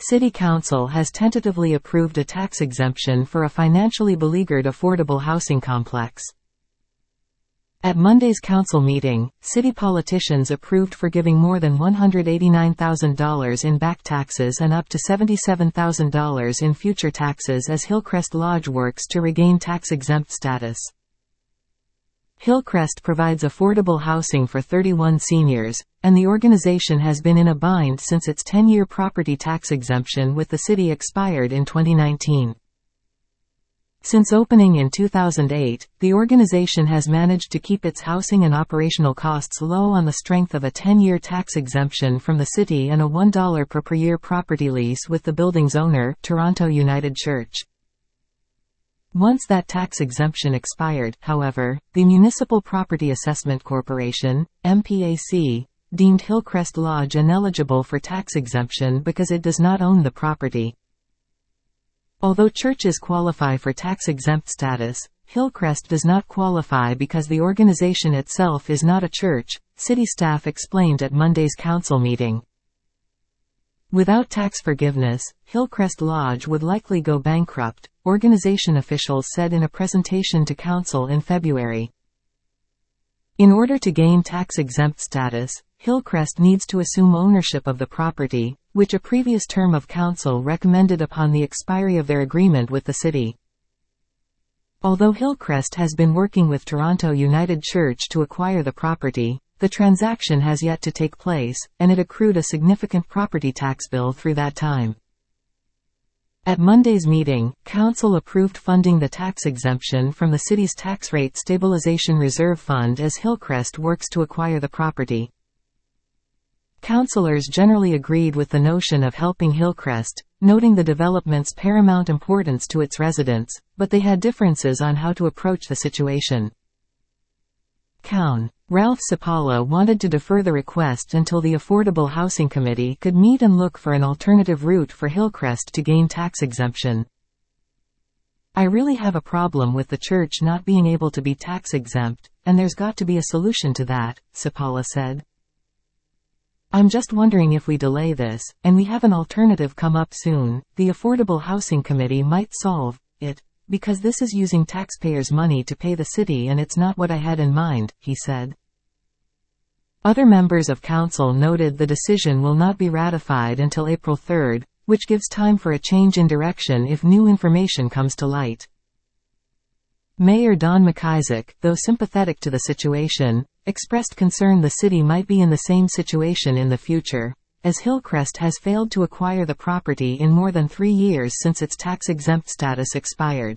City Council has tentatively approved a tax exemption for a financially beleaguered affordable housing complex. At Monday's council meeting, city politicians approved forgiving more than $189,000 in back taxes and up to $77,000 in future taxes as Hillcrest Lodge works to regain tax-exempt status. Hillcrest provides affordable housing for 31 seniors, and the organization has been in a bind since its 10-year property tax exemption with the city expired in 2019. Since opening in 2008, the organization has managed to keep its housing and operational costs low on the strength of a 10-year tax exemption from the city and a $1 per year property lease with the building's owner, Toronto United Church. Once that tax exemption expired, however, the Municipal Property Assessment Corporation, MPAC, deemed Hillcrest Lodge ineligible for tax exemption because it does not own the property. Although churches qualify for tax-exempt status, Hillcrest does not qualify because the organization itself is not a church, city staff explained at Monday's council meeting. Without tax forgiveness, Hillcrest Lodge would likely go bankrupt, organization officials said in a presentation to council in February. In order to gain tax-exempt status, Hillcrest needs to assume ownership of the property, which a previous term of council recommended upon the expiry of their agreement with the city. Although Hillcrest has been working with Toronto United Church to acquire the property, the transaction has yet to take place, and it accrued a significant property tax bill through that time. At Monday's meeting, Council approved funding the tax exemption from the city's Tax Rate Stabilization Reserve Fund as Hillcrest works to acquire the property. Councillors generally agreed with the notion of helping Hillcrest, noting the development's paramount importance to its residents, but they had differences on how to approach the situation. Coun. Ralph Sipala wanted to defer the request until the Affordable Housing Committee could meet and look for an alternative route for Hillcrest to gain tax exemption. I really have a problem with the church not being able to be tax exempt, and there's got to be a solution to that, Sipala said. I'm just wondering if we delay this, and we have an alternative come up soon, the Affordable Housing Committee might solve it. Because this is using taxpayers' money to pay the city and it's not what I had in mind, he said. Other members of council noted the decision will not be ratified until April 3, which gives time for a change in direction if new information comes to light. Mayor Don McIsaac, though sympathetic to the situation, expressed concern the city might be in the same situation in the future, as Hillcrest has failed to acquire the property in more than 3 years since its tax-exempt status expired.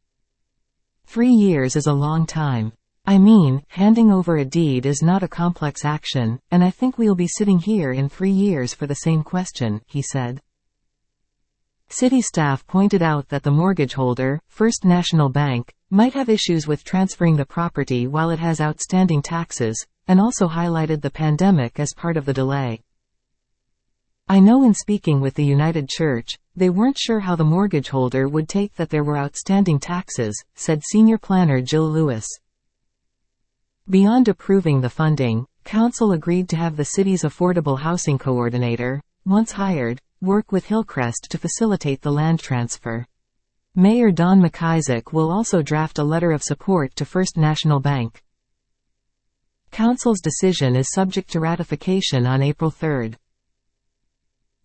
3 years is a long time. I mean, handing over a deed is not a complex action, and I think we'll be sitting here in 3 years for the same question, he said. City staff pointed out that the mortgage holder, First National Bank, might have issues with transferring the property while it has outstanding taxes, and also highlighted the pandemic as part of the delay. I know in speaking with the United Church, they weren't sure how the mortgage holder would take that there were outstanding taxes, said senior planner Jill Lewis. Beyond approving the funding, Council agreed to have the city's affordable housing coordinator, once hired, work with Hillcrest to facilitate the land transfer. Mayor Don McIsaac will also draft a letter of support to First National Bank. Council's decision is subject to ratification on April 3.